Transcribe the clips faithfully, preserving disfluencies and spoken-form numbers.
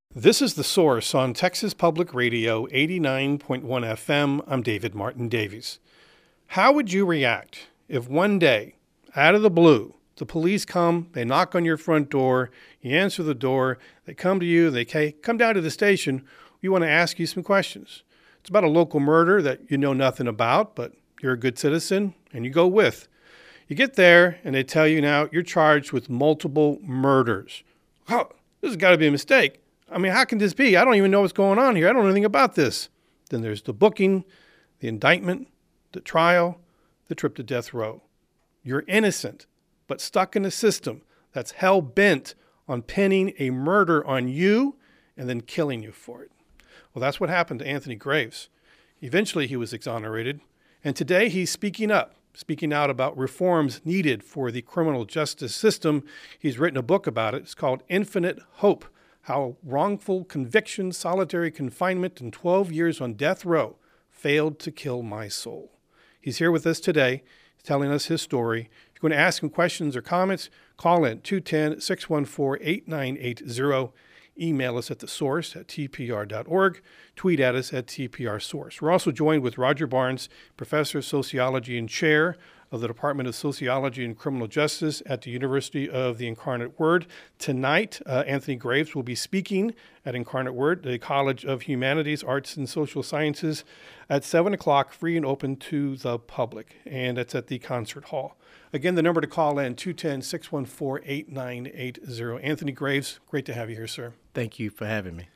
This is The Source on Texas Public Radio eighty-nine point one F M. I'm David Martin Davies. How would you react if one day, out of the blue, the police come, they knock on your front door, you answer the door, they come to you, they say, come down to the station, we want to ask you some questions. It's about a local murder that you know nothing about, but you're a good citizen, and you go with. You get there, and they tell you now you're charged with multiple murders. Oh, this has got to be a mistake. I mean, how can this be? I don't even know what's going on here. I don't know anything about this. Then there's the booking, the indictment, the trial, the trip to death row. You're innocent, but stuck in a system that's hell-bent on pinning a murder on you and then killing you for it. Well, that's what happened to Anthony Graves. Eventually, he was exonerated, and today he's speaking up, speaking out about reforms needed for the criminal justice system. He's written a book about it. It's called Infinite Hope: How Wrongful Conviction, Solitary Confinement, and twelve years on Death Row Failed to Kill My Soul. He's here with us today, telling us his story. If you're going to ask him questions or comments, call in two one zero, six one four, eight nine eight zero. Email us at the source at t p r dot org. Tweet at us at T P R Source. We're also joined with Roger Barnes, Professor of Sociology and Chair of the Department of Sociology and Criminal Justice at the University of the Incarnate Word. Tonight, uh, Anthony Graves will be speaking at Incarnate Word, the College of Humanities, Arts, and Social Sciences, at seven o'clock, free and open to the public. And that's at the concert hall. Again, the number to call in, two one zero, six one four, eight nine eight zero. Anthony Graves, great to have you here, sir. Thank you for having me.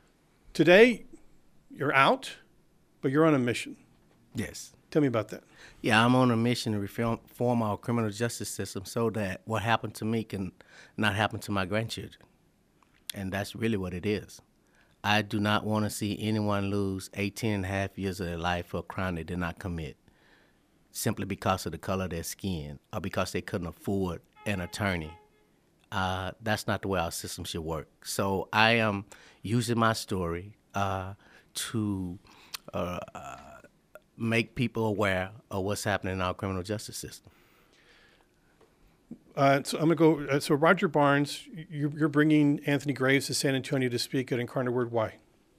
Today, you're out, but you're on a mission. Yes. Tell me about that. Yeah, I'm on a mission to reform, reform our criminal justice system so that what happened to me can not happen to my grandchildren. And that's really what it is. I do not want to see anyone lose eighteen and a half years of their life for a crime they did not commit, simply because of the color of their skin or because they couldn't afford an attorney. Uh, that's not the way our system should work. So I am using my story uh, to uh, uh, make people aware of what's happening in our criminal justice system. Uh, so I'm going to go. Uh, so Roger Barnes, you, you're bringing Anthony Graves to San Antonio to speak at Incarnate Word. Why?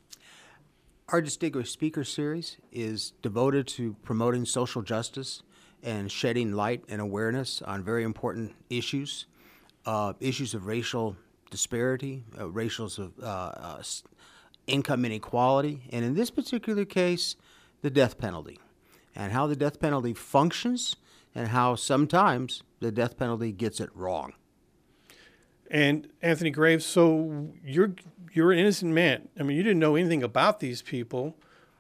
Our Distinguished Speaker Series is devoted to promoting social justice and shedding light and awareness on very important issues, uh, issues of racial disparity, uh, racial uh, uh, income inequality, and in this particular case, the death penalty, and how the death penalty functions and how sometimes the death penalty gets it wrong. And Anthony Graves, so you're you're an innocent man. I mean, you didn't know anything about these people,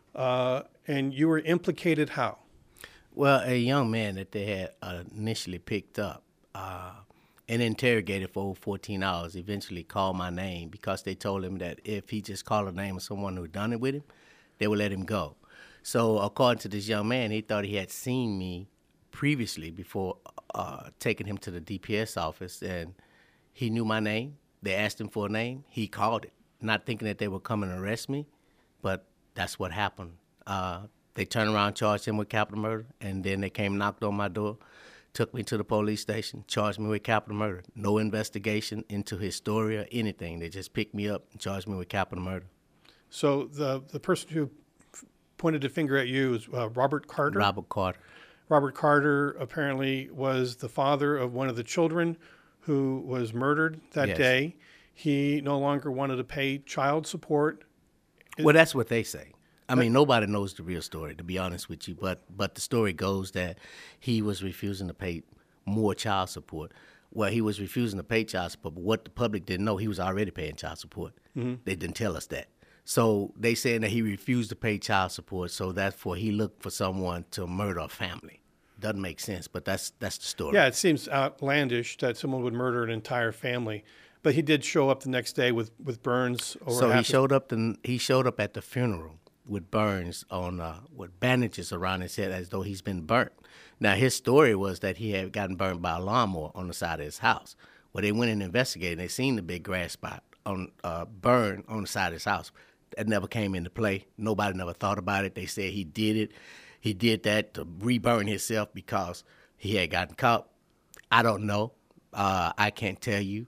uh, and you were implicated how? Well, a young man that they had uh, initially picked up uh, and interrogated for over fourteen hours eventually called my name because they told him that if he just called the name of someone who had done it with him, they would let him go. So according to this young man, he thought he had seen me previously before uh, taking him to the D P S office, and he knew my name. They asked him for a name. He called it, not thinking that they would come and arrest me, but that's what happened. Uh, they turned around, charged him with capital murder, and then they came, knocked on my door, took me to the police station, charged me with capital murder. No investigation into his story or anything. They just picked me up and charged me with capital murder. So the the person who pointed a finger at you is uh, Robert Carter? Robert Carter. Robert Carter apparently was the father of one of the children who was murdered that Yes. day. He no longer wanted to pay child support. Well, that's what they say. I mean, nobody knows the real story, to be honest with you, but but the story goes that he was refusing to pay more child support. Well, he was refusing to pay child support, but what the public didn't know, he was already paying child support. Mm-hmm. They didn't tell us that. So they saying that he refused to pay child support, so therefore he looked for someone to murder a family. Doesn't make sense, but that's that's the story. Yeah, it seems outlandish that someone would murder an entire family. But he did show up the next day with, with burns over So half he his- showed up. The, he showed up at the funeral with burns on uh, with bandages around his head as though he's been burnt. Now his story was that he had gotten burned by a lawnmower on the side of his house. Well, they went and investigated. And they seen the big grass spot on uh, burn on the side of his house. That never came into play. Nobody never thought about it. They said he did it. He did that to re-burn himself because he had gotten caught. I don't know. Uh, I can't tell you.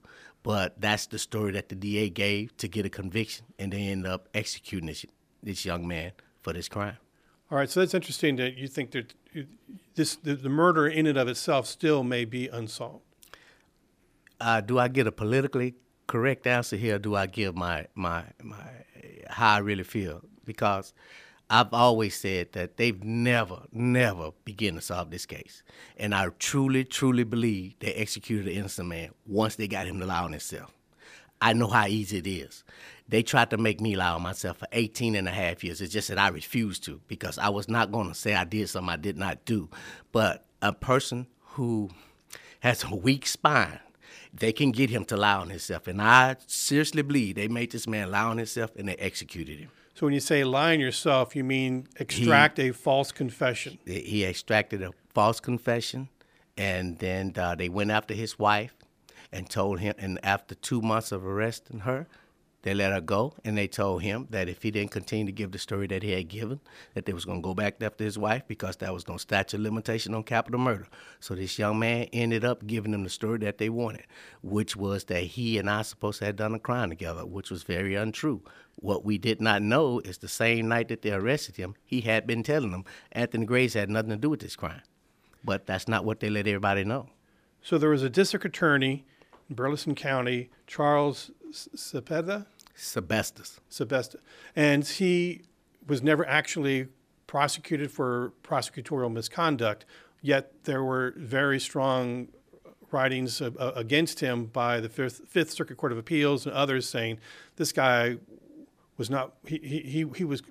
But that's the story that the D A gave to get a conviction, and they ended up executing this, this young man for this crime. All right, so that's interesting that you think that this the, the murder in and of itself still may be unsolved. Uh, do I get a politically correct answer here? Or do I give my my my how I really feel? Because I've always said that they've never, never begin to solve this case, and I truly, truly believe they executed an innocent man once they got him to lie on himself. I know how easy it is. They tried to make me lie on myself for eighteen and a half years. It's just that I refused to, because I was not going to say I did something I did not do. But a person who has a weak spine, they can get him to lie on himself. And I seriously believe they made this man lie on himself and they executed him. So when you say lie on yourself, you mean extract he, a false confession? He extracted a false confession, and then uh, they went after his wife and told him, and after two months of arresting her, they let her go, and they told him that if he didn't continue to give the story that he had given, that they was going to go back after his wife, because that was going to statute of limitation on capital murder. So this young man ended up giving them the story that they wanted, which was that he and I supposed to have done a crime together, which was very untrue. What we did not know is the same night that they arrested him, he had been telling them Anthony Graves had nothing to do with this crime. But that's not what they let everybody know. So there was a district attorney in Burleson County, Charles Cepeda? Sebestos. Sebesta. And he was never actually prosecuted for prosecutorial misconduct, yet there were very strong writings uh, against him by the Fifth, Fifth Circuit Court of Appeals and others saying this guy was not, he, he, he was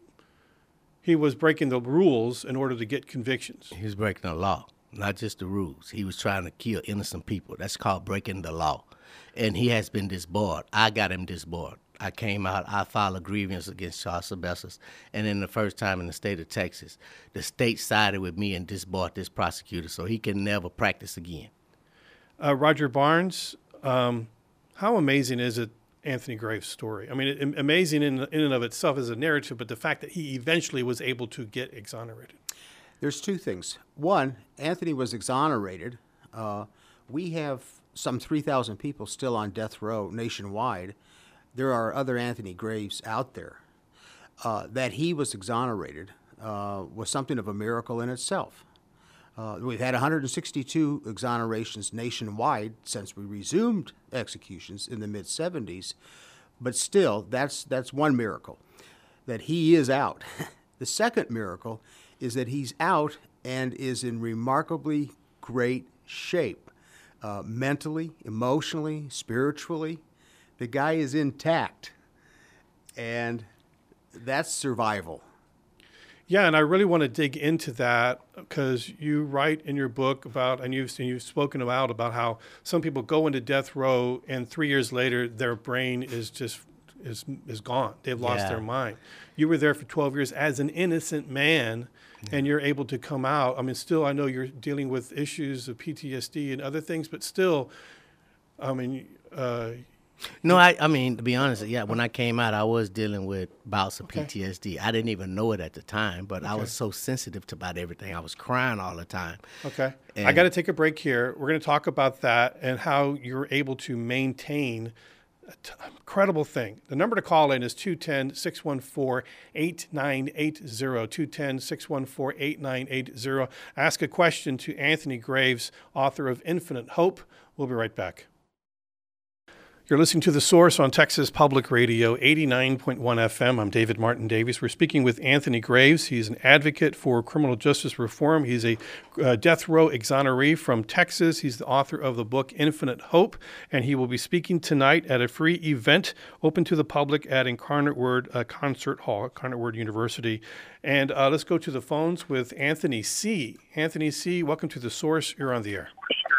he was breaking the rules in order to get convictions. He was breaking the law, not just the rules. He was trying to kill innocent people. That's called breaking the law. And he has been disbarred. I got him disbarred. I came out, I filed a grievance against Charles Sebestos, and then the first time in the state of Texas, the state sided with me and disbarred this prosecutor, so he can never practice again. Uh, Roger Barnes, um, how amazing is it, Anthony Graves' story? I mean, it, amazing in, in and of itself as a narrative, but the fact that he eventually was able to get exonerated. There's two things. One, Anthony was exonerated. Uh, we have some three thousand people still on death row nationwide. There are other Anthony Graves out there. Uh, that he was exonerated uh, was something of a miracle in itself. Uh, we've had one hundred sixty-two exonerations nationwide since we resumed executions in the mid seventies, but still, that's that's one miracle, that he is out. The second miracle is that he's out and is in remarkably great shape. Uh, mentally, emotionally, spiritually, the guy is intact, and that's survival. Yeah, and I really want to dig into that because you write in your book about, and you've, and you've spoken about, about how some people go into death row and three years later their brain is just is is gone. They've lost Yeah. their mind. You were there for twelve years as an innocent man, yeah. and you're able to come out. I mean, still, I know you're dealing with issues of P T S D and other things, but still, I mean, uh, No, I, I mean, to be honest, yeah, when I came out, I was dealing with bouts of Okay. P T S D. I didn't even know it at the time, but I Okay. was so sensitive to about everything. I was crying all the time. Okay. I And- got to take a break here. We're going to talk about that and how you're able to maintain a t- incredible thing. The number to call in is two one zero, six one four, eight nine eight zero, two one zero, six one four, eight nine eight zero. Ask a question to Anthony Graves, author of Infinite Hope. We'll be right back. You're listening to The Source on Texas Public Radio, eighty-nine point one F M. I'm David Martin Davies. We're speaking with Anthony Graves. He's an advocate for criminal justice reform. He's a uh, death row exoneree from Texas. He's the author of the book Infinite Hope, and he will be speaking tonight at a free event open to the public at Incarnate Word uh, Concert Hall, Incarnate Word University. And uh, let's go to the phones with Anthony C. Anthony C., welcome to The Source. You're on the air.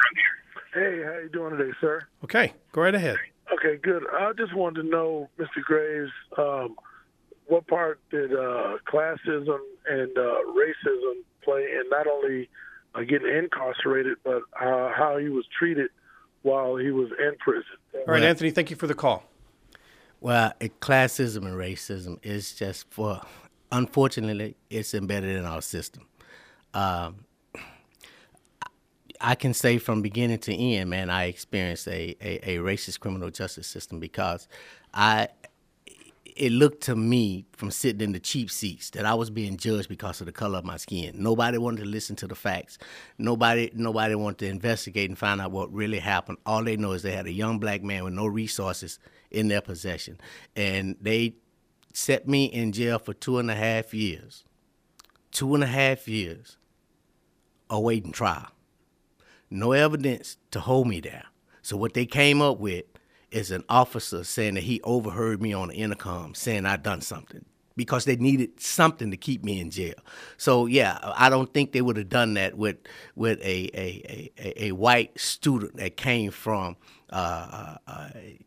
Hey, how you doing today, sir? Okay, go right ahead. Okay, good. I just wanted to know, Mister Graves, um, what part did uh, classism and uh, racism play in not only uh, getting incarcerated, but uh, how he was treated while he was in prison? All right, Anthony, thank you for the call. Well, it, classism and racism is just for, unfortunately, it's embedded in our system. Um, I can say from beginning to end, man, I experienced a, a, a racist criminal justice system because I it looked to me from sitting in the cheap seats that I was being judged because of the color of my skin. Nobody wanted to listen to the facts. Nobody nobody wanted to investigate and find out what really happened. All they know is they had a young black man with no resources in their possession. And they set me in jail for two and a half years. Two and a half years awaiting trial. No evidence to hold me there. So what they came up with is an officer saying that he overheard me on the intercom saying I done something because they needed something to keep me in jail. So yeah, I don't think they would have done that with with a a, a, a white student that came from uh, uh,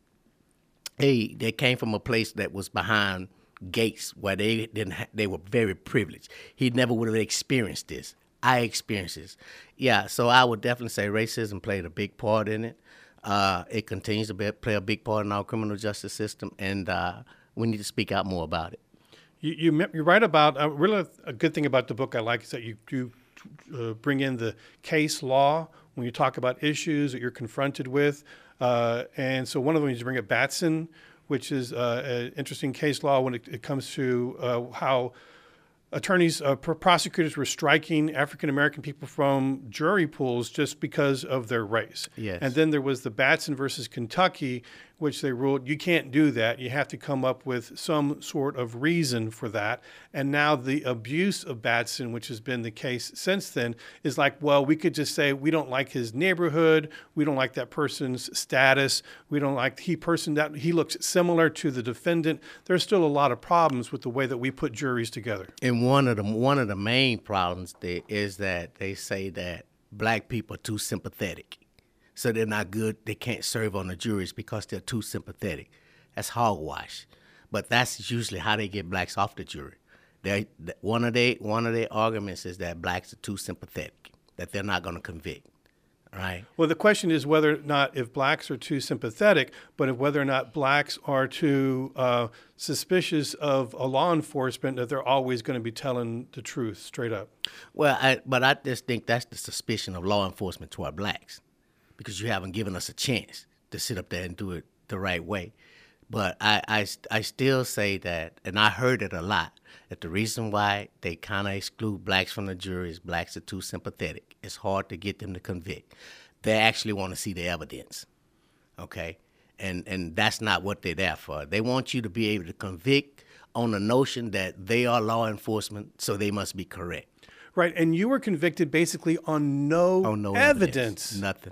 a that came from a place that was behind gates where they didn't ha- they were very privileged. He never would have experienced this. I experienced this. Yeah, so I would definitely say racism played a big part in it. Uh, it continues to be, play a big part in our criminal justice system, and uh, we need to speak out more about it. You, you, you're right about, uh, really a good thing about the book I like is that you, you uh, bring in the case law when you talk about issues that you're confronted with. Uh, and so one of them is you bring up Batson, which is uh, an interesting case law when it, it comes to uh, how attorneys, uh, pr- prosecutors were striking African-American people from jury pools just because of their race. Yes. And then there was the Batson versus Kentucky, which they ruled you can't do that. You have to come up with some sort of reason for that. And now the abuse of Batson, which has been the case since then, is like, well, we could just say we don't like his neighborhood. We don't like that person's status. We don't like he person that he looks similar to the defendant. There's still a lot of problems with the way that we put juries together. And one of the one of the main problems there is that they say that black people are too sympathetic. So they're not good, they can't serve on the juries because they're too sympathetic. That's hogwash. But that's usually how they get blacks off the jury. They, one of their one of their arguments is that blacks are too sympathetic, that they're not going to convict, right? Well, the question is whether or not if blacks are too sympathetic, but if whether or not blacks are too uh, suspicious of a law enforcement that they're always going to be telling the truth straight up. Well, I, but I just think that's the suspicion of law enforcement toward blacks, because you haven't given us a chance to sit up there and do it the right way. But I, I, I still say that, and I heard it a lot, that the reason why they kind of exclude blacks from the jury is blacks are too sympathetic. It's hard to get them to convict. They actually want to see the evidence, okay? And and that's not what they're there for. They want you to be able to convict on the notion that they are law enforcement, so they must be correct. Right, and you were convicted basically on no, Oh, no evidence. evidence. Nothing.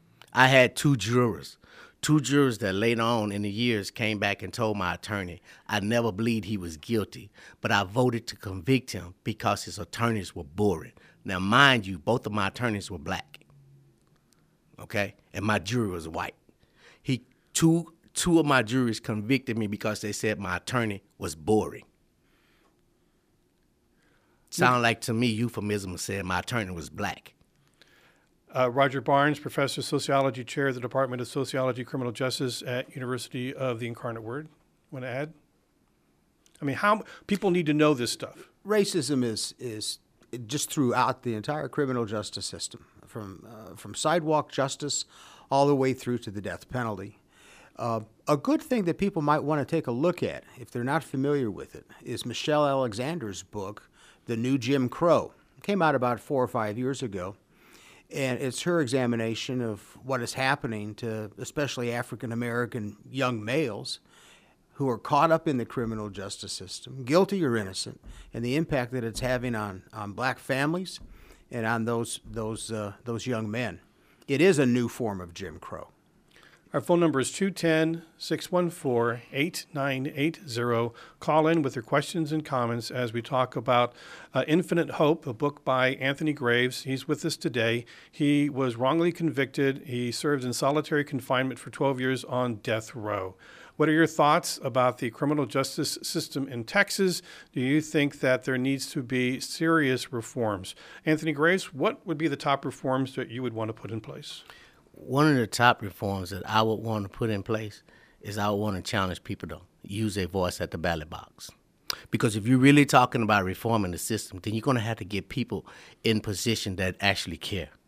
I had two jurors, two jurors that later on in the years came back and told my attorney, I never believed he was guilty, but I voted to convict him because his attorneys were boring. Now, mind you, both of my attorneys were black, okay, and my jury was white. He two two of my juries convicted me because they said my attorney was boring. Sound like to me euphemism of saying my attorney was black. Uh, Roger Barnes, Professor of Sociology, Chair of the Department of Sociology and Criminal Justice at University of the Incarnate Word. Want to add? I mean, how people need to know this stuff. Racism is is just throughout the entire criminal justice system, from uh, from sidewalk justice all the way through to the death penalty. Uh, a good thing that people might want to take a look at, if they're not familiar with it, is Michelle Alexander's book, The New Jim Crow. It came out about four or five years ago. And it's her examination of what is happening to especially African-American young males who are caught up in the criminal justice system, guilty or innocent, and the impact that it's having on, on black families and on those, those, uh, those young men. It is a new form of Jim Crow. Our phone number is two one zero, six one four, eight nine eight zero. Call in with your questions and comments as we talk about uh, Infinite Hope, a book by Anthony Graves. He's with us today. He was wrongly convicted. He served in solitary confinement for twelve years on death row. What are your thoughts about the criminal justice system in Texas? Do you think that there needs to be serious reforms? Anthony Graves, what would be the top reforms that you would want to put in place? One of the top reforms that I would want to put in place is I would want to challenge people to use their voice at the ballot box. Because if you're really talking about reforming the system, then you're going to have to get people in position that actually care.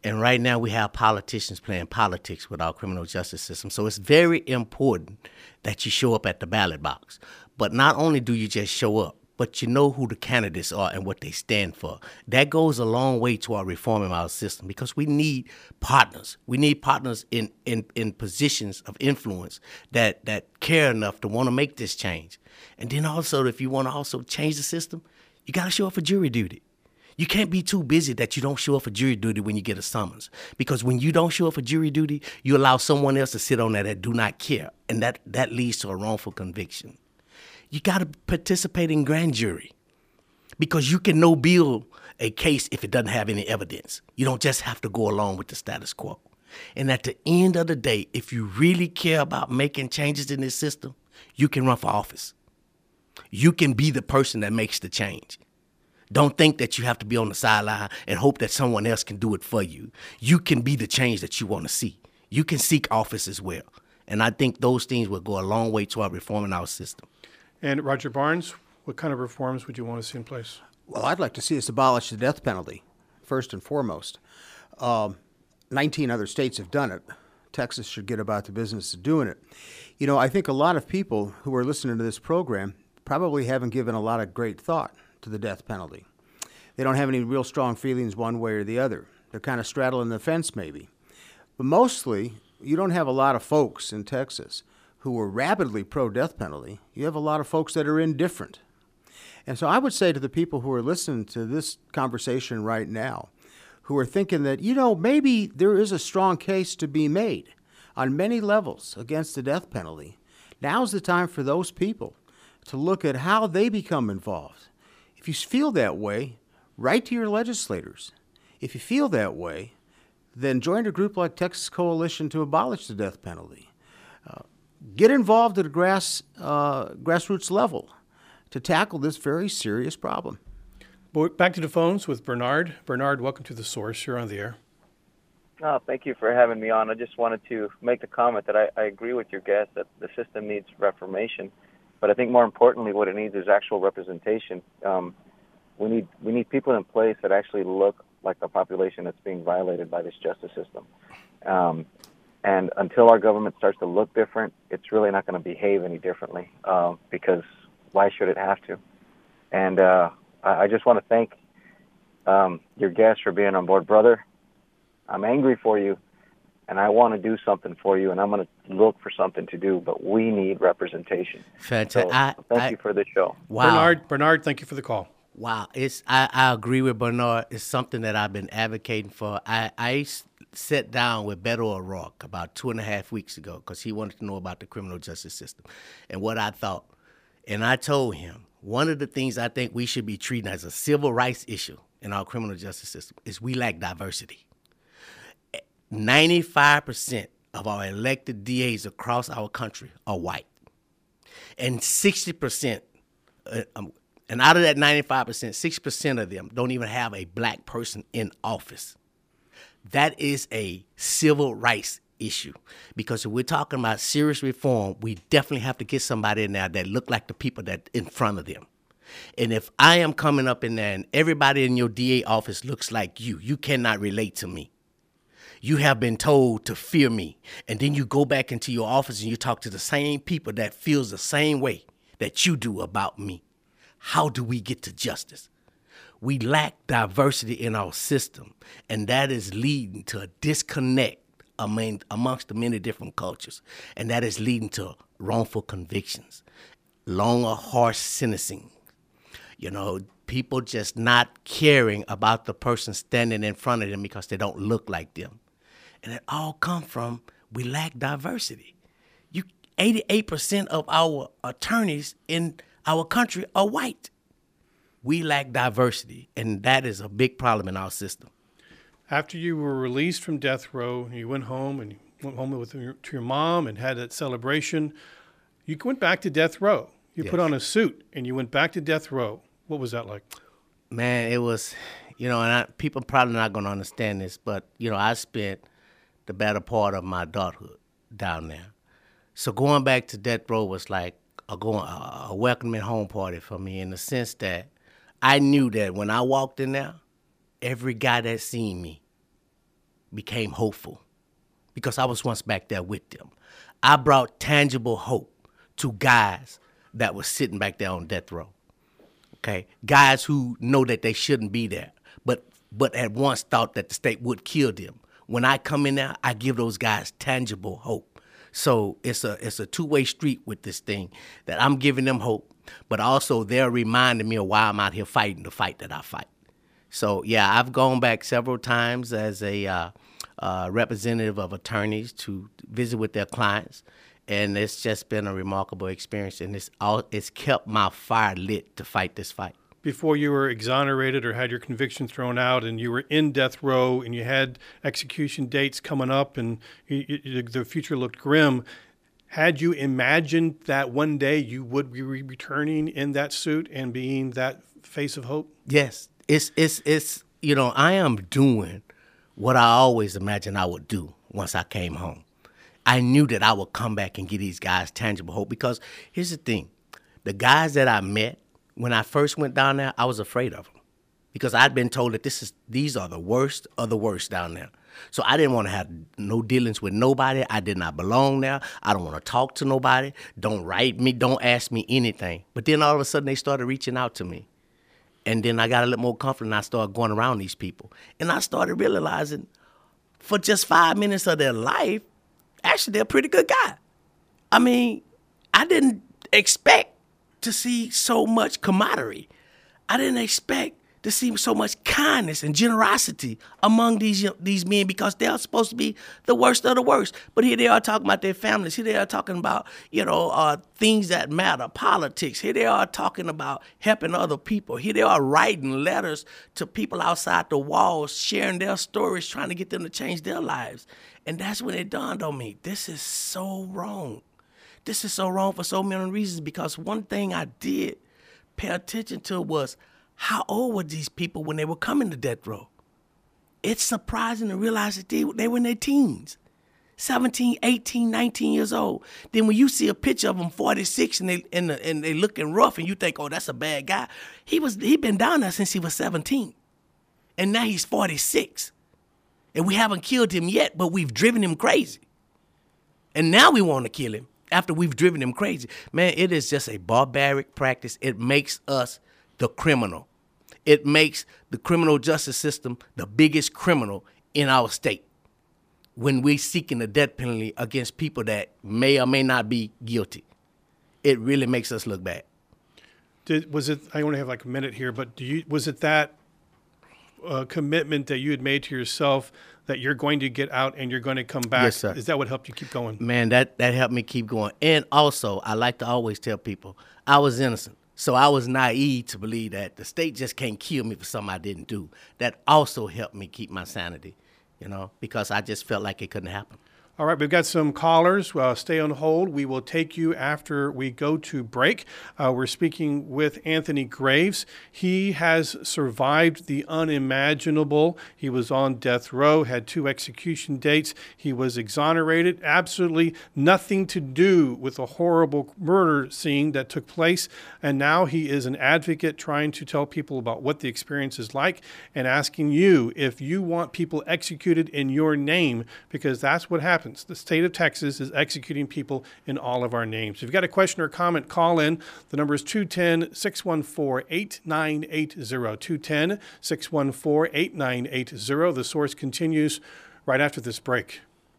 And right now we have politicians playing politics with our criminal justice system. So it's very important that you show up at the ballot box. But not only do you just show up, but you know who the candidates are and what they stand for. That goes a long way to our reforming our system, because we need partners. We need partners in, in, in positions of influence that, that care enough to want to make this change. And then also, if you want to also change the system, you got to show up for jury duty. You can't be too busy that you don't show up for jury duty when you get a summons. Because when you don't show up for jury duty, you allow someone else to sit on there that do not care. And that, that leads to a wrongful conviction. You got to participate in grand jury, because you can no bill a case if it doesn't have any evidence. You don't just have to go along with the status quo. And at the end of the day, if you really care about making changes in this system, you can run for office. You can be the person that makes the change. Don't think that you have to be on the sideline and hope that someone else can do it for you. You can be the change that you want to see. You can seek office as well. And I think those things will go a long way toward reforming our system. And Roger Barnes, what kind of reforms would you want to see in place? Well, I'd like to see us abolish the death penalty, first and foremost. Um, nineteen other states have done it. Texas should get about the business of doing it. You know, I think a lot of people who are listening to this program probably haven't given a lot of great thought to the death penalty. They don't have any real strong feelings one way or the other. They're kind of straddling the fence maybe. But mostly, you don't have a lot of folks in Texas who are rapidly pro-death penalty. You have a lot of folks that are indifferent. And so I would say to the people who are listening to this conversation right now, who are thinking that, you know, maybe there is a strong case to be made on many levels against the death penalty, now's the time for those people to look at how they become involved. If you feel that way, write to your legislators. If you feel that way, then join a group like Texas Coalition to Abolish the Death Penalty. Uh, get involved at a grass, uh, grassroots level to tackle this very serious problem. Back to the phones with Bernard. Bernard, welcome to The Source. You're on the air. Oh, thank you for having me on. I just wanted to make the comment that I, I agree with your guest that the system needs reformation, but I think more importantly what it needs is actual representation. Um, we need we need people in place that actually look like the population that's being violated by this justice system. Um, and until our government starts to look different, it's really not going to behave any differently, uh, because why should it have to? And uh, I, I just want to thank um, your guest for being on board. Brother, I'm angry for you, and I want to do something for you, and I'm going to look for something to do, but we need representation. Fantastic. So, I, thank I, you for the show. Wow. Bernard, Bernard, thank you for the call. Wow. It's I, I agree with Bernard. It's something that I've been advocating for. I, I sat down with Beto O'Rourke about two and a half weeks ago because he wanted to know about the criminal justice system and what I thought. And I told him one of the things I think we should be treating as a civil rights issue in our criminal justice system is we lack diversity. ninety-five percent of our elected D As across our country are white. And sixty percent, uh, um, and out of that ninety-five percent, sixty percent of them don't even have a black person in office. That is a civil rights issue, because if we're talking about serious reform, we definitely have to get somebody in there that look like the people that in front of them. And if I am coming up in there and everybody in your D A office looks like you, you cannot relate to me. You have been told to fear me, and then you go back into your office and you talk to the same people that feels the same way that you do about me. How do we get to justice? We lack diversity in our system, and that is leading to a disconnect among, amongst the many different cultures, and that is leading to wrongful convictions, longer, harsh sentencing. You know, people just not caring about the person standing in front of them because they don't look like them. And it all comes from we lack diversity. You, eighty-eight percent of our attorneys in our country are white. We lack diversity, and that is a big problem in our system. After you were released from death row, you went home and you went home with your, to your mom and had that celebration. You went back to death row. You Yes. put on a suit and you went back to death row. What was that like? Man, it was, you know, and I, people probably not going to understand this, but, you know, I spent the better part of my adulthood down there. So going back to death row was like a, going, a, a welcoming home party for me, in the sense that I knew that when I walked in there, every guy that seen me became hopeful because I was once back there with them. I brought tangible hope to guys that were sitting back there on death row. Okay, guys who know that they shouldn't be there, but but at once thought that the state would kill them. When I come in there, I give those guys tangible hope. So it's a it's a two-way street with this thing, that I'm giving them hope, but also they're reminding me of why I'm out here fighting the fight that I fight. So yeah, I've gone back several times as a uh, uh, representative of attorneys to visit with their clients, and it's just been a remarkable experience, and it's all it's kept my fire lit to fight this fight. Before you were exonerated or had your conviction thrown out and you were in death row and you had execution dates coming up and you, you, the future looked grim, had you imagined that one day you would be returning in that suit and being that face of hope? Yes. It's, it's, it's, you know, I am doing what I always imagined I would do once I came home. I knew that I would come back and give these guys tangible hope, because here's the thing. The guys that I met, when I first went down there, I was afraid of them because I'd been told that this is these are the worst of the worst down there. So I didn't want to have no dealings with nobody. I did not belong there. I don't want to talk to nobody. Don't write me. Don't ask me anything. But then all of a sudden they started reaching out to me. And then I got a little more comfortable and I started going around these people. And I started realizing for just five minutes of their life, actually they're a pretty good guy. I mean, I didn't expect to see so much camaraderie. I didn't expect to see so much kindness and generosity among these these men, because they're supposed to be the worst of the worst. But here they are talking about their families. Here they are talking about, you know, uh, things that matter, politics. Here they are talking about helping other people. Here they are writing letters to people outside the walls, sharing their stories, trying to get them to change their lives. And that's when it dawned on me, this is so wrong. This is so wrong for so many reasons, because one thing I did pay attention to was how old were these people when they were coming to death row? It's surprising to realize that they, they were in their teens, seventeen, eighteen, nineteen years old. Then when you see a picture of them forty-six and they and, the, and they looking rough and you think, oh, that's a bad guy. He was he been down there since he was seventeen, and now he's forty-six. And we haven't killed him yet, but we've driven him crazy. And now we want to kill him after we've driven him crazy. Man, it is just a barbaric practice. It makes us the criminal. It makes the criminal justice system the biggest criminal in our state when we're seeking the death penalty against people that may or may not be guilty. It really makes us look bad. Did, was it, I only have like a minute here, but do you, was it that uh, commitment that you had made to yourself that you're going to get out and you're going to come back? Yes, sir. Is that what helped you keep going? Man, that, that helped me keep going. And also, I like to always tell people, I was innocent. So I was naive to believe that the state just can't kill me for something I didn't do. That also helped me keep my sanity, you know, because I just felt like it couldn't happen. All right, we've got some callers. Uh, stay on hold. We will take you after we go to break. Uh, we're speaking with Anthony Graves. He has survived the unimaginable. He was on death row, had two execution dates. He was exonerated. Absolutely nothing to do with a horrible murder scene that took place. And now he is an advocate trying to tell people about what the experience is like and asking you if you want people executed in your name, because that's what happened. The state of Texas is executing people in all of our names. If you've got a question or comment, call in. The number is two one zero, six one four, eight nine eight zero, two one zero, six one four, eight nine eight zero. The Source continues right after this break.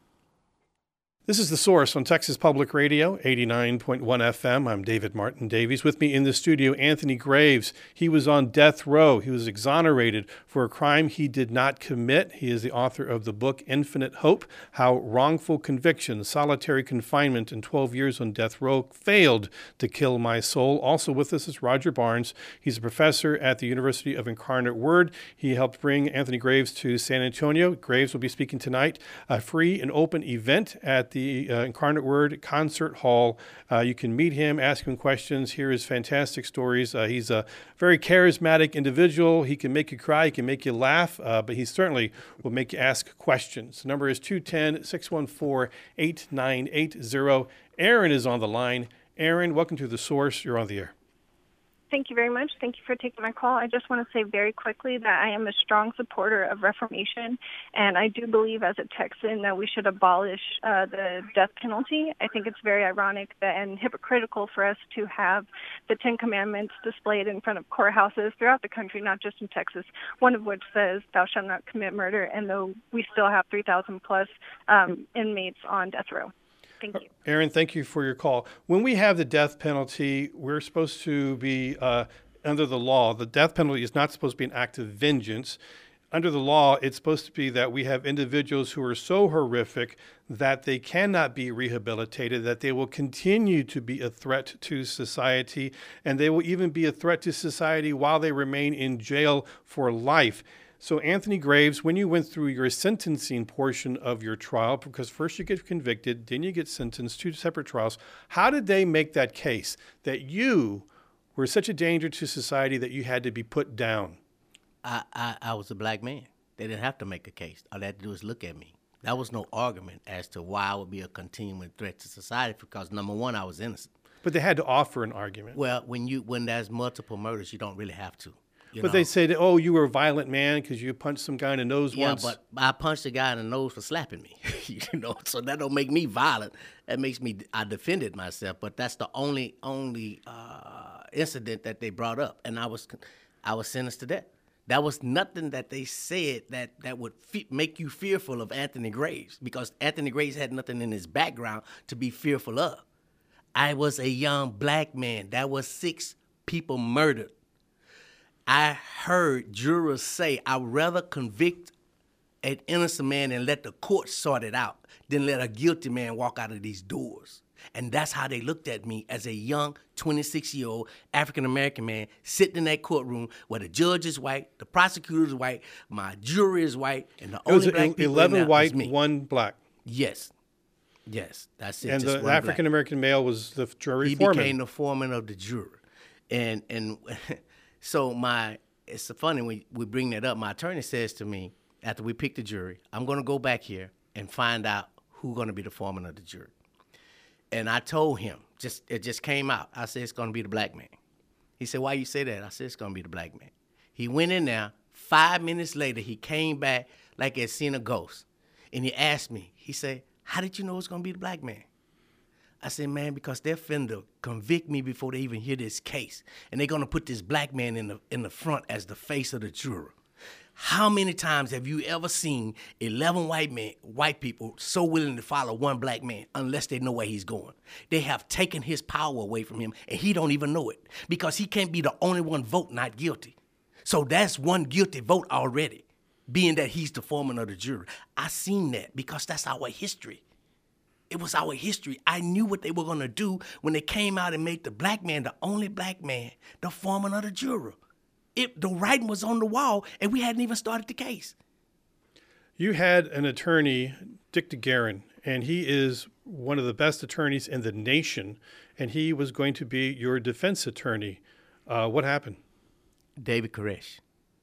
This is The Source on Texas Public Radio, eighty-nine point one F M. I'm David Martin Davies. With me in the studio, Anthony Graves. He was on death row. He was exonerated for a crime he did not commit. He is the author of the book Infinite Hope, How Wrongful Conviction, Solitary Confinement, and twelve years on death row failed to kill my soul. Also with us is Roger Barnes. He's a professor at the University of Incarnate Word. He helped bring Anthony Graves to San Antonio. Graves will be speaking tonight, a free and open event at the the uh, Incarnate Word Concert Hall. Uh, you can meet him, ask him questions, hear his fantastic stories. Uh, he's a very charismatic individual. He can make you cry, he can make you laugh, uh, but he certainly will make you ask questions. The number is two one zero, six one four, eight nine eight zero. Aaron is on the line. Aaron, welcome to The Source. You're on the air. Thank you very much. Thank you for taking my call. I just want to say very quickly that I am a strong supporter of reformation, and I do believe as a Texan that we should abolish uh, the death penalty. I think it's very ironic that, and hypocritical for us to have the Ten Commandments displayed in front of courthouses throughout the country, not just in Texas, one of which says, thou shalt not commit murder, and though we still have three thousand plus um, inmates on death row. Thank you. Aaron, thank you for your call. When we have the death penalty, we're supposed to be, uh, under the law, the death penalty is not supposed to be an act of vengeance. Under the law, it's supposed to be that we have individuals who are so horrific that they cannot be rehabilitated, that they will continue to be a threat to society, and they will even be a threat to society while they remain in jail for life. So, Anthony Graves, when you went through your sentencing portion of your trial, because first you get convicted, then you get sentenced, two separate trials, how did they make that case that you were such a danger to society that you had to be put down? I, I, I was a black man. They didn't have to make a case. All they had to do is look at me. That was no argument as to why I would be a continuing threat to society because, number one, I was innocent. But they had to offer an argument. Well, when you when there's multiple murders, you don't really have to. You but know? they said, oh, you were a violent man because you punched some guy in the nose yeah, once. Yeah, but I punched a guy in the nose for slapping me. you know, so that don't make me violent. That makes me, I defended myself. But that's the only only uh, incident that they brought up, and I was I was sentenced to death. That was nothing that they said that that would fe- make you fearful of Anthony Graves, because Anthony Graves had nothing in his background to be fearful of. I was a young black man. That was six people murdered. I heard jurors say, I'd rather convict an innocent man and let the court sort it out than let a guilty man walk out of these doors. And that's how they looked at me as a young twenty-six-year-old African-American man sitting in that courtroom where the judge is white, the prosecutor is white, my jury is white, and the it was only black people eleven in there white, was me. one black. Yes. Yes, that's it. And just the African-American male was the jury he foreman. He became the foreman of the jury. And and so my, it's funny when we bring that up, my attorney says to me, after we pick the jury, I'm going to go back here and find out who's going to be the foreman of the jury. And I told him, just it just came out. I said, it's going to be the black man. He said, why you say that? I said, it's going to be the black man. He went in there. Five minutes later, he came back like he had seen a ghost. And he asked me, he said, how did you know it's going to be the black man? I said, man, because they're finna convict me before they even hear this case. And they're going to put this black man in the in the front as the face of the juror. How many times have you ever seen eleven white men, white people so willing to follow one black man unless they know where he's going? They have taken his power away from him, and he don't even know it because he can't be the only one vote not guilty. So that's one guilty vote already, being that he's the foreman of the jury. I seen that because that's our history. It was our history. I knew what they were going to do when they came out and made the black man, the only black man, the foreman of the jury. It, the writing was on the wall, and we hadn't even started the case. You had an attorney, Dick DeGuerin, and he is one of the best attorneys in the nation, and he was going to be your defense attorney. Uh, what happened? David Koresh.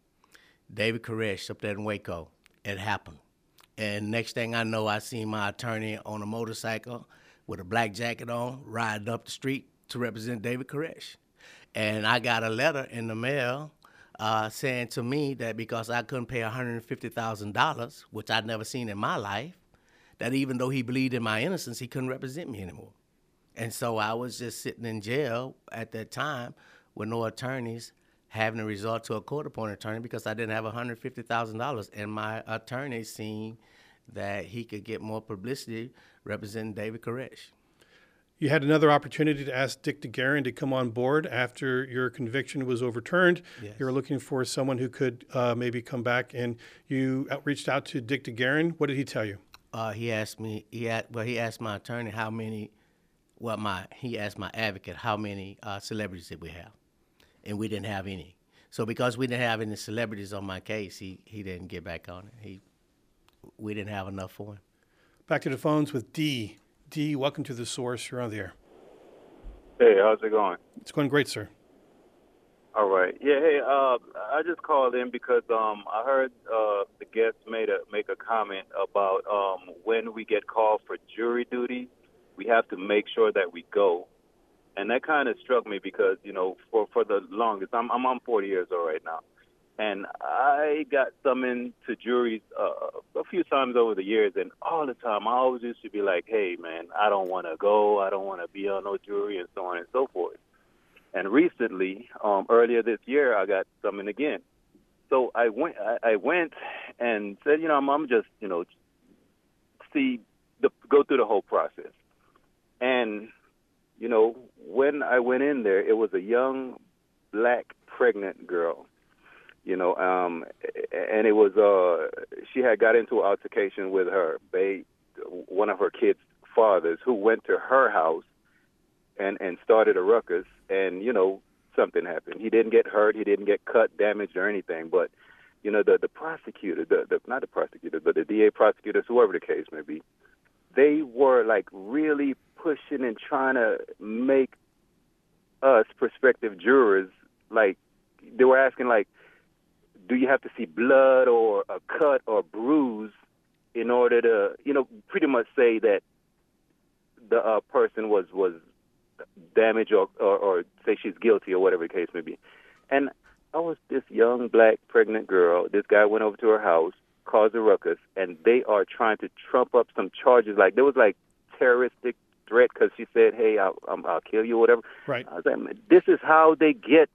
David Koresh up there in Waco. It happened. And next thing I know, I seen my attorney on a motorcycle with a black jacket on, riding up the street to represent David Koresh. And I got a letter in the mail uh, saying to me that because I couldn't pay one hundred fifty thousand dollars, which I'd never seen in my life, that even though he believed in my innocence, he couldn't represent me anymore. And so I was just sitting in jail at that time with no attorneys, having to resort to a court-appointed attorney because I didn't have one hundred fifty thousand dollars. And my attorney seen that he could get more publicity representing David Koresh. You had another opportunity to ask Dick DeGuerin to come on board after your conviction was overturned. Yes. You were looking for someone who could uh, maybe come back, and you reached out to Dick DeGuerin. What did he tell you? Uh, he asked me. He had, well, he asked my attorney how many. Well, my he asked my advocate how many uh, celebrities did we have, and we didn't have any. So because we didn't have any celebrities on my case, he he didn't get back on it. He we didn't have enough for him. Back to the phones with D. D, welcome to The Source. You're on the air. Hey, how's it going? It's going great, sir. All right. Yeah, hey, uh, I just called in because um, I heard uh, the guest made a make a comment about um, when we get called for jury duty, we have to make sure that we go. And that kind of struck me because, you know, for, for the longest, I'm, I'm I'm forty years old right now. And I got summoned to juries uh, a few times over the years, and all the time I always used to be like, hey, man, I don't want to go. I don't want to be on no jury and so on and so forth. And recently, um, earlier this year, I got summoned again. So I went I, I went and said, you know, I'm, I'm just, you know, see, the, go through the whole process. And, you know, when I went in there, it was a young black pregnant girl. You know, um, and it was, uh, she had got into an altercation with her, babe, one of her kids' fathers, who went to her house and, and started a ruckus, and, you know, something happened. He didn't get hurt, he didn't get cut, damaged, or anything, but, you know, the, the prosecutor, the, the not the prosecutor, but the D A prosecutors, whoever the case may be, they were, like, really pushing and trying to make us prospective jurors, like, they were asking, like, do you have to see blood or a cut or bruise in order to, you know, pretty much say that the uh, person was, was damaged or, or, or say she's guilty or whatever the case may be. And I was this young black pregnant girl. This guy went over to her house, caused a ruckus, and they are trying to trump up some charges. Like, there was like terroristic threat because she said, hey, I'll, I'll kill you or whatever. Right. I was like, man, this is how they get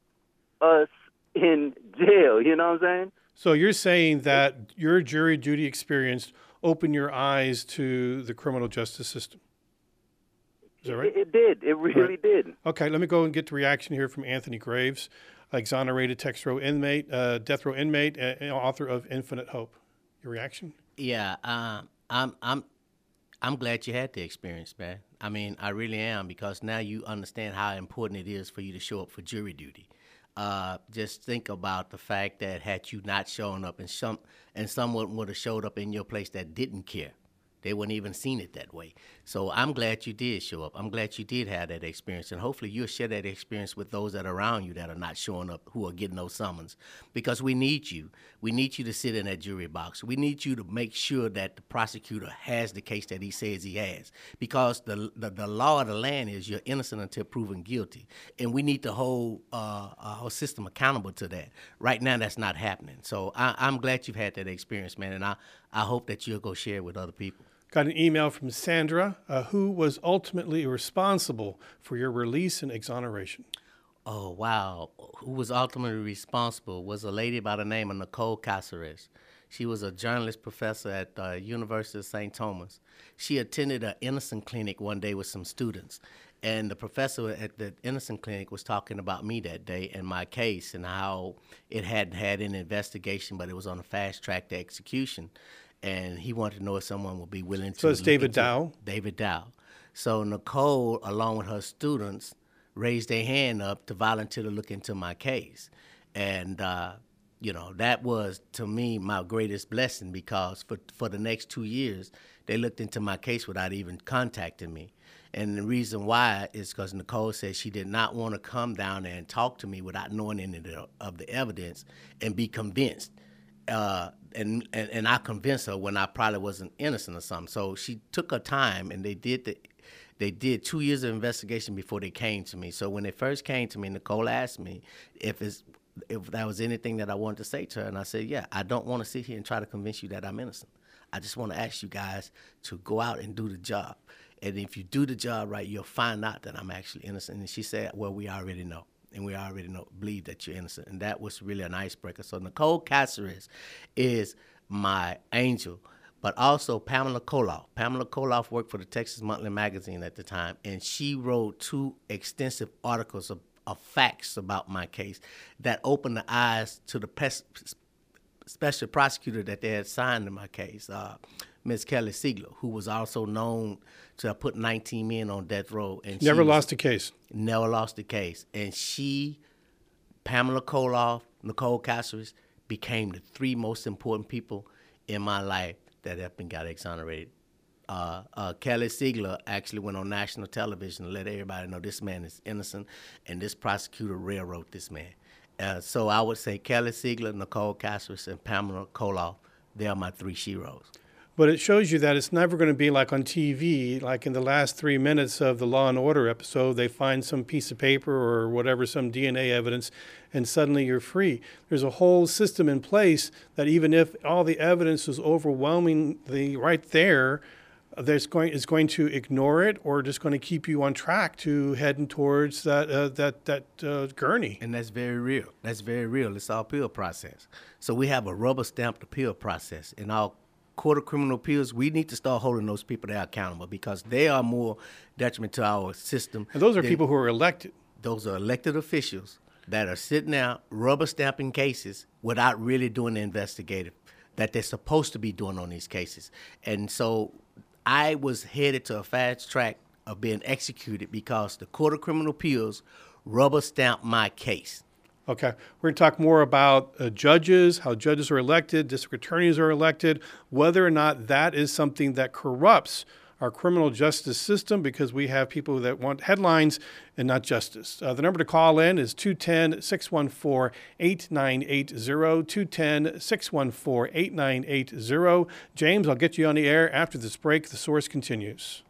us in jail, you know what I'm saying? So you're saying that your jury duty experience opened your eyes to the criminal justice system. Is that right? It, it did. It really right. did. Okay, let me go and get the reaction here from Anthony Graves, exonerated text row inmate, uh, death row inmate, and author of Infinite Hope. Your reaction? Yeah, um, I'm I'm I'm glad you had the experience, man. I mean, I really am, because now you understand how important it is for you to show up for jury duty. Uh, just think about the fact that had you not shown up and some and someone would have showed up in your place that didn't care, they wouldn't even seen it that way. So I'm glad you did show up. I'm glad you did have that experience, and hopefully you'll share that experience with those that are around you that are not showing up, who are getting those summons, because we need you. We need you to sit in that jury box. We need you to make sure that the prosecutor has the case that he says he has, because the the, the law of the land is you're innocent until proven guilty, and we need to hold uh, our system accountable to that. Right now, that's not happening. So I, I'm glad you've had that experience, man, and I, I hope that you'll go share it with other people. Got an email from Sandra, uh, who was ultimately responsible for your release and exoneration. Oh, wow. Who was ultimately responsible was a lady by the name of Nicole Caceres. She was a journalist professor at the uh, University of Saint Thomas. She attended an innocent clinic one day with some students, and the professor at the innocent clinic was talking about me that day and my case and how it hadn't had an investigation, but it was on a fast track to execution. And he wanted to know if someone would be willing to. So it's David Dow? David Dow. So Nicole, along with her students, raised their hand up to volunteer to look into my case. And, uh, you know, that was, to me, my greatest blessing, because for, for the next two years, they looked into my case without even contacting me. And the reason why is because Nicole said she did not want to come down there and talk to me without knowing any of the evidence and be convinced. Uh, and, and and I convinced her when I probably wasn't innocent or something. So she took her time, and they did the, they did two years of investigation before they came to me. So when they first came to me, Nicole asked me if it's if there was anything that I wanted to say to her, and I said, yeah, I don't want to sit here and try to convince you that I'm innocent. I just want to ask you guys to go out and do the job. And if you do the job right, you'll find out that I'm actually innocent. And she said, well, we already know. And we already know, believe that you're innocent. And that was really an icebreaker. So Nicole Caceres is my angel, but also Pamela Koloff. Pamela Koloff worked for the Texas Monthly Magazine at the time, and she wrote two extensive articles of, of facts about my case that opened the eyes to the pes- special prosecutor that they had signed in my case, uh, Miz Kelly Siegler, who was also known to have put nineteen men on death row. And Never she lost a case. Never lost a case. And she, Pamela Koloff, Nicole Caceres, became the three most important people in my life that have been got exonerated. Uh, uh, Kelly Siegler actually went on national television to let everybody know this man is innocent, and this prosecutor railroaded this man. Uh, so I would say Kelly Siegler, Nicole Caceres, and Pamela Koloff, they are my three sheroes. But it shows you that it's never going to be like on T V, like in the last three minutes of the Law and Order episode, they find some piece of paper or whatever, some D N A evidence, and suddenly you're free. There's a whole system in place that even if all the evidence is overwhelmingly right there, there's going is going to ignore it or just going to keep you on track to heading towards that uh, that that uh, gurney. And that's very real. That's very real. It's our appeal process. So we have a rubber stamped appeal process in our Court of Criminal Appeals. We need to start holding those people there accountable because they are more detriment to our system. And those are people who are elected. Those are elected officials that are sitting there rubber stamping cases without really doing the investigative that they're supposed to be doing on these cases. And so I was headed to a fast track of being executed because the Court of Criminal Appeals rubber stamped my case. Okay. We're going to talk more about uh, judges, how judges are elected, district attorneys are elected, whether or not that is something that corrupts our criminal justice system, because we have people that want headlines and not justice. Uh, the number to call in is two one zero, six one four, eight nine eight zero, two one zero, six one four, eight nine eight zero. James, I'll get you on the air after this break. The Source continues.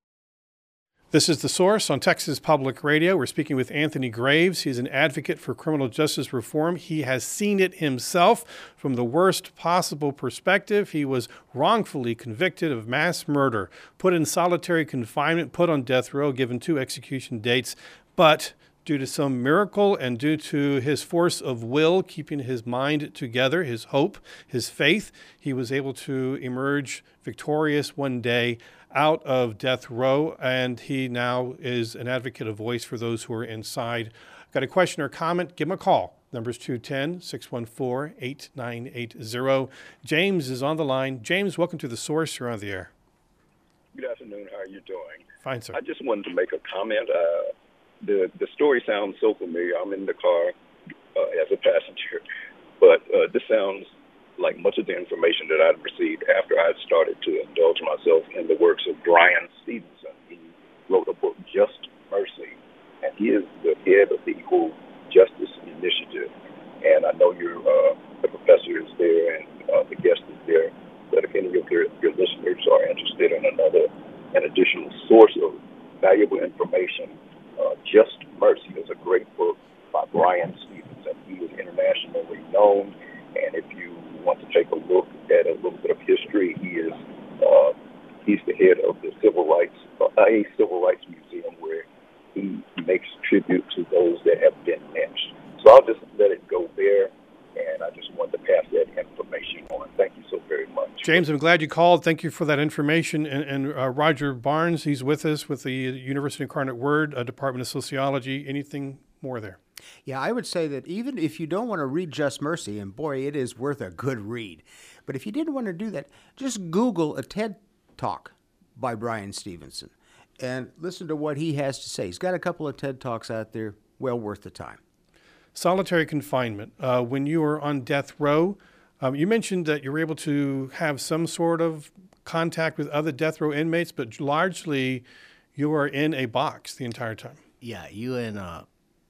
This is The Source on Texas Public Radio. We're speaking with Anthony Graves. He's an advocate for criminal justice reform. He has seen it himself from the worst possible perspective. He was wrongfully convicted of mass murder, put in solitary confinement, put on death row, given two execution dates. But due to some miracle and due to his force of will, keeping his mind together, his hope, his faith, he was able to emerge victorious one day out of death row, and he now is an advocate, a voice for those who are inside. Got a question or comment? Give him a call. Number's two one zero, six one four, eight nine eight zero. James is on the line. James, welcome to The Source. You're on the air. Good afternoon. How are you doing? Fine, sir. I just wanted to make a comment. Uh, the the story sounds so familiar. I'm in the car uh, as a passenger, but uh, this sounds like much of the information that I'd received after I started to indulge myself in the works of Bryan Stevenson. He wrote a book, Just Mercy, and he is the head of the Equal Justice Initiative. And I know your uh, the professor is there and uh, the guest is there, but if any of your, your listeners are interested in another, an additional source of valuable information, uh, Just Mercy is a great book by Bryan Stevenson. He was internationally known, and if you want to take a look at a little bit of history, he is uh, he's the head of the civil rights uh, a civil rights museum where he makes tribute to those that have been lynched. So I'll just let it go there, and I just wanted to pass that information on. Thank you so very much. James, I'm glad you called. Thank you for that information. And, and uh, Roger Barnes, he's with us with the University Incarnate Word, uh, Department of Sociology. Anything more there? Yeah, I would say that even if you don't want to read Just Mercy, and boy, it is worth a good read, but if you didn't want to do that, just Google a TED Talk by Bryan Stevenson and listen to what he has to say. He's got a couple of TED Talks out there, well worth the time. Solitary confinement. Uh, when you were on death row, um, you mentioned that you were able to have some sort of contact with other death row inmates, but largely you were in a box the entire time. Yeah, you in a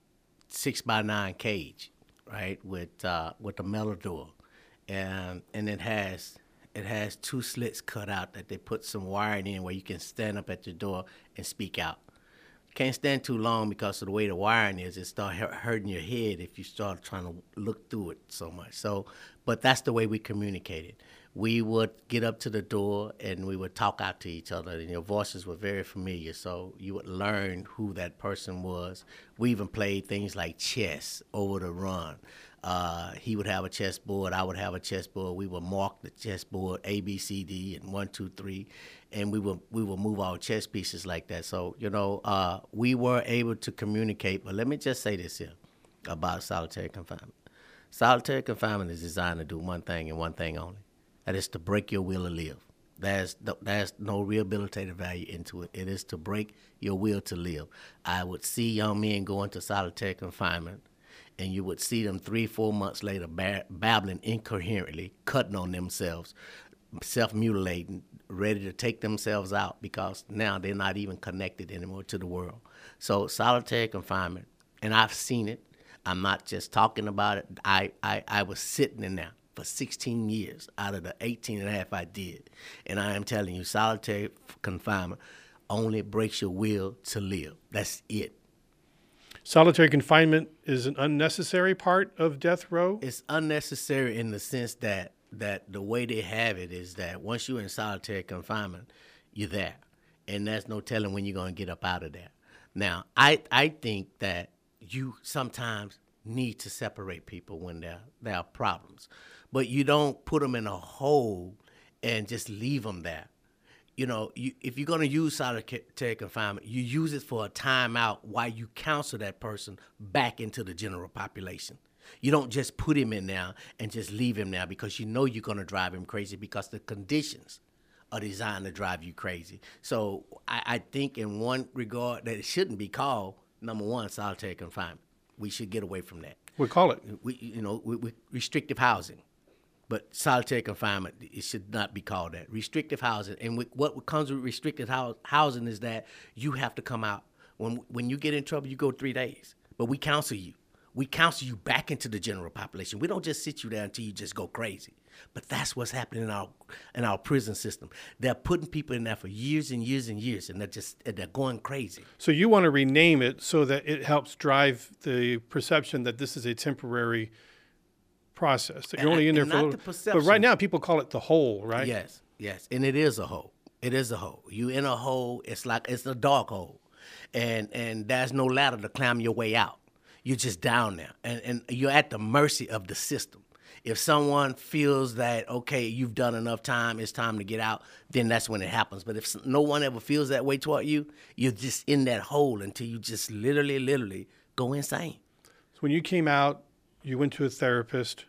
six by nine cage, right, with uh, with a metal door, and and it has it has two slits cut out that they put some wiring in where you can stand up at your door and speak out. You can't stand too long because of the way the wiring is. It start hurting your head if you start trying to look through it so much. So, but that's the way we communicated. We would get up to the door and we would talk out to each other, and your voices were very familiar, so you would learn who that person was. We even played things like chess over the run. Uh, he would have a chessboard, I would have a chessboard. We would mark the chessboard A, B, C, D, and one, two, three, and we would we would move our chess pieces like that. So, you know, uh, we were able to communicate. But let me just say this here about solitary confinement. Solitary confinement is designed to do one thing and one thing only. That is to break your will to live. There's no, there's no rehabilitative value into it. It is to break your will to live. I would see young men go into solitary confinement, and you would see them three, four months later ba- babbling incoherently, cutting on themselves, self-mutilating, ready to take themselves out because now they're not even connected anymore to the world. So solitary confinement, and I've seen it. I'm not just talking about it. I, I, I was sitting in there. for sixteen years out of the eighteen and a half I did. And I am telling you, solitary confinement only breaks your will to live. That's it. Solitary confinement is an unnecessary part of death row? It's unnecessary in the sense that that the way they have it is that once you're in solitary confinement, you're there. And there's no telling when you're going to get up out of there. Now, I, I think that you sometimes need to separate people when there, there are problems. But you don't put them in a hole and just leave them there. You know, you, if you're going to use solitary confinement, you use it for a timeout while you counsel that person back into the general population. You don't just put him in there and just leave him there because you know you're going to drive him crazy because the conditions are designed to drive you crazy. So I, I think in one regard that it shouldn't be called, number one, solitary confinement. We should get away from that. We call it. We, you know, we, we, restrictive housing. But solitary confinement, it should not be called that. Restrictive housing, and with, what comes with restricted house, housing is that you have to come out. When when you get in trouble, you go three days. But we counsel you. We counsel you back into the general population. We don't just sit you there until you just go crazy. But that's what's happening in our in our prison system. They're putting people in there for years and years and years, and they're just they're going crazy. So you want to rename it so that it helps drive the perception that this is a temporary process, that you're only in there for a little. But right now, people call it the hole, right? Yes, yes, and it is a hole. It is a hole. You in a hole. It's like it's a dark hole, and and there's no ladder to climb your way out. You're just down there, and and you're at the mercy of the system. If someone feels that, okay, you've done enough time, it's time to get out, then that's when it happens. But if no one ever feels that way toward you, you're just in that hole until you just literally, literally go insane. So when you came out, you went to a therapist,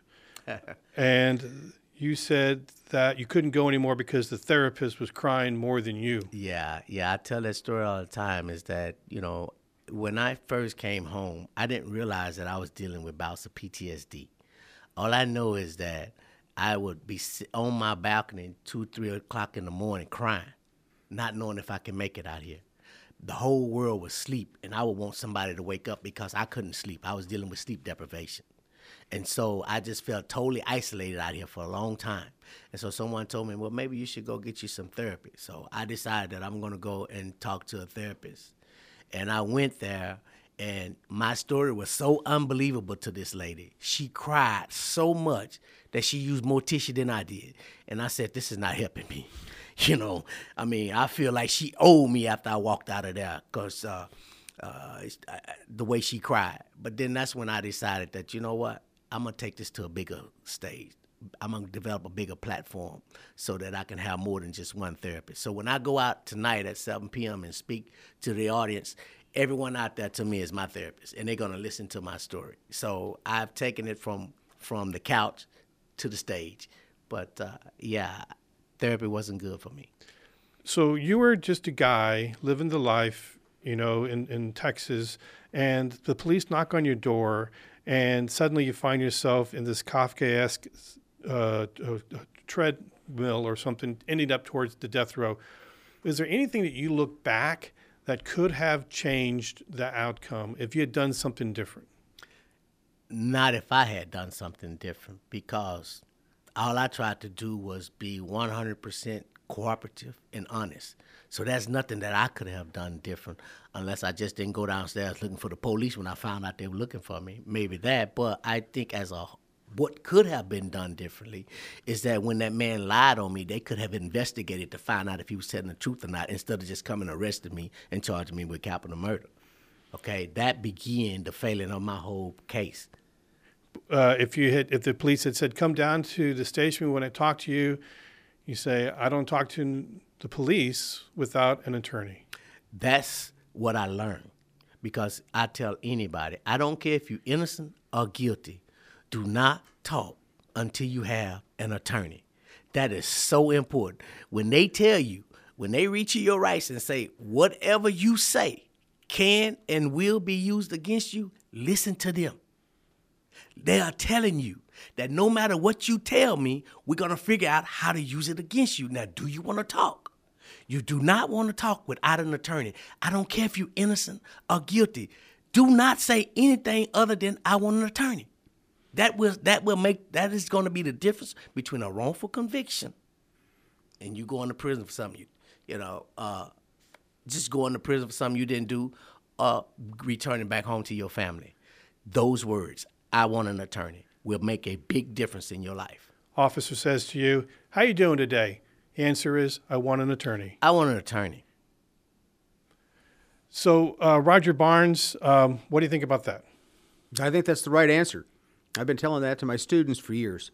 and you said that you couldn't go anymore because the therapist was crying more than you. Yeah, yeah, I tell that story all the time, is that, you know, when I first came home, I didn't realize that I was dealing with bouts of P T S D. All I know is that I would be on my balcony two, three o'clock in the morning crying, not knowing if I can make it out here. The whole world was asleep, and I would want somebody to wake up because I couldn't sleep. I was dealing with sleep deprivation. And so I just felt totally isolated out here for a long time. And so someone told me, well, maybe you should go get you some therapy. So I decided that I'm going to go and talk to a therapist. And I went there. And my story was so unbelievable to this lady. She cried so much that she used more tissue than I did. And I said, this is not helping me. You know, I mean, I feel like she owed me after I walked out of there because uh, uh, the way she cried. But then that's when I decided that, you know what, I'm going to take this to a bigger stage. I'm going to develop a bigger platform so that I can have more than just one therapist. So when I go out tonight at seven p.m. and speak to the audience, everyone out there to me is my therapist, and they're going to listen to my story. So I've taken it from from the couch to the stage. But, uh, yeah, therapy wasn't good for me. So you were just a guy living the life, you know, in, in Texas, and the police knock on your door, and suddenly you find yourself in this Kafkaesque uh, uh, treadmill or something, ending up towards the death row. Is there anything that you look back that could have changed the outcome if you had done something different? Not if I had done something different, because all I tried to do was be one hundred percent cooperative and honest. So there's nothing that I could have done different unless I just didn't go downstairs looking for the police when I found out they were looking for me. Maybe that, but I think as a what could have been done differently is that when that man lied on me, they could have investigated to find out if he was telling the truth or not, instead of just coming and arresting me and charging me with capital murder. Okay, that began the failing of my whole case. Uh, if you had, if the police had said, "Come down to the station, we want to talk to you," you say, "I don't talk to the police without an attorney." That's what I learned, because I tell anybody, I don't care if you're innocent or guilty, do not talk until you have an attorney. That is so important. When they tell you, when they reach you your rights and say, whatever you say can and will be used against you, listen to them. They are telling you that no matter what you tell me, we're going to figure out how to use it against you. Now, do you want to talk? You do not want to talk without an attorney. I don't care if you're innocent or guilty. Do not say anything other than, I want an attorney. That will that will make that is going to be the difference between a wrongful conviction and you going to prison for something you you know uh, just going to prison for something you didn't do, uh, returning back home to your family. Those words, I want an attorney, will make a big difference in your life. Officer says to you, how you doing today? Answer is, I want an attorney. I want an attorney. So, uh, Roger Barnes, um, what do you think about that? I think that's the right answer. I've been telling that to my students for years.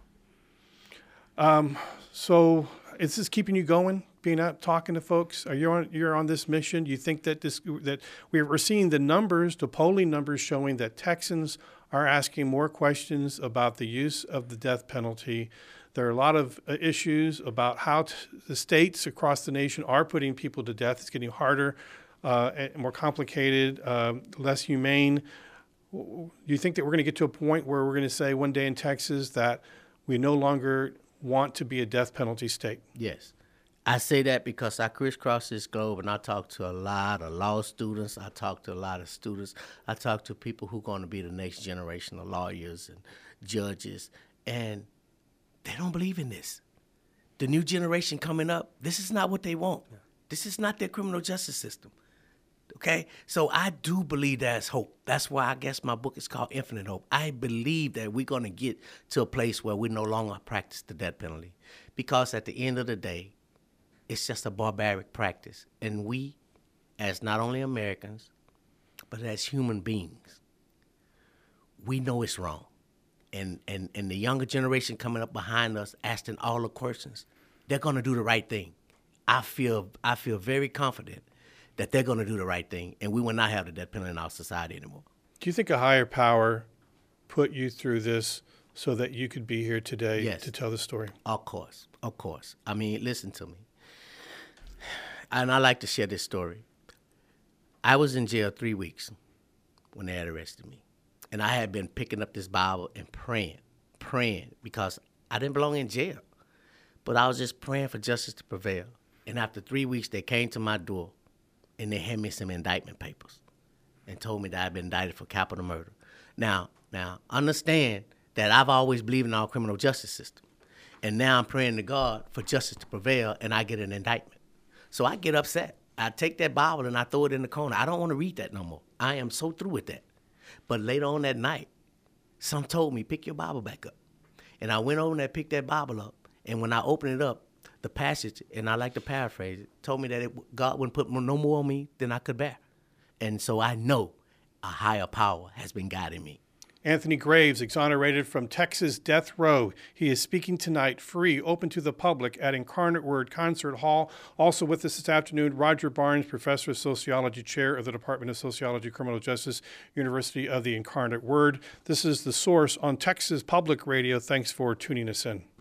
Um, so, is this keeping you going? Being out talking to folks? Are you on? You're on this mission? Do you think that this that we're seeing the numbers, the polling numbers showing that Texans are asking more questions about the use of the death penalty? There are a lot of uh, issues about how t- the states across the nation are putting people to death. It's getting harder, uh, and more complicated, uh, less humane. Do you think that we're going to get to a point where we're going to say one day in Texas that we no longer want to be a death penalty state? Yes. I say that because I crisscross this globe and I talk to a lot of law students. I talk to a lot of students. I talk to people who are going to be the next generation of lawyers and judges, and they don't believe in this. The new generation coming up, this is not what they want. Yeah. This is not their criminal justice system. Okay? So I do believe there's hope. That's why I guess my book is called Infinite Hope. I believe that we're going to get to a place where we no longer practice the death penalty, because at the end of the day, it's just a barbaric practice. And we, as not only Americans, but as human beings, we know it's wrong. And, and, and the younger generation coming up behind us asking all the questions, they're going to do the right thing. I feel I feel very confident that they're going to do the right thing, and we will not have the death penalty in our society anymore. Do you think a higher power put you through this so that you could be here today yes. to tell the story? Of course, of course. I mean, listen to me. And I like to share this story. I was in jail three weeks when they had arrested me. And I had been picking up this Bible and praying, praying, because I didn't belong in jail. But I was just praying for justice to prevail. And after three weeks, they came to my door and they handed me some indictment papers and told me that I'd been indicted for capital murder. Now, now, understand that I've always believed in our criminal justice system. And now I'm praying to God for justice to prevail, and I get an indictment. So I get upset. I take that Bible and I throw it in the corner. I don't want to read that no more. I am so through with that. But later on that night, some told me, pick your Bible back up. And I went over there, picked that Bible up. And when I opened it up, the passage, and I like to paraphrase it, told me that it, God wouldn't put no more on me than I could bear. And so I know a higher power has been guiding me. Anthony Graves, exonerated from Texas death row. He is speaking tonight, free, open to the public, at Incarnate Word Concert Hall. Also with us this afternoon, Roger Barnes, Professor of Sociology, Chair of the Department of Sociology, Criminal Justice, University of the Incarnate Word. This is The Source on Texas Public Radio. Thanks for tuning us in.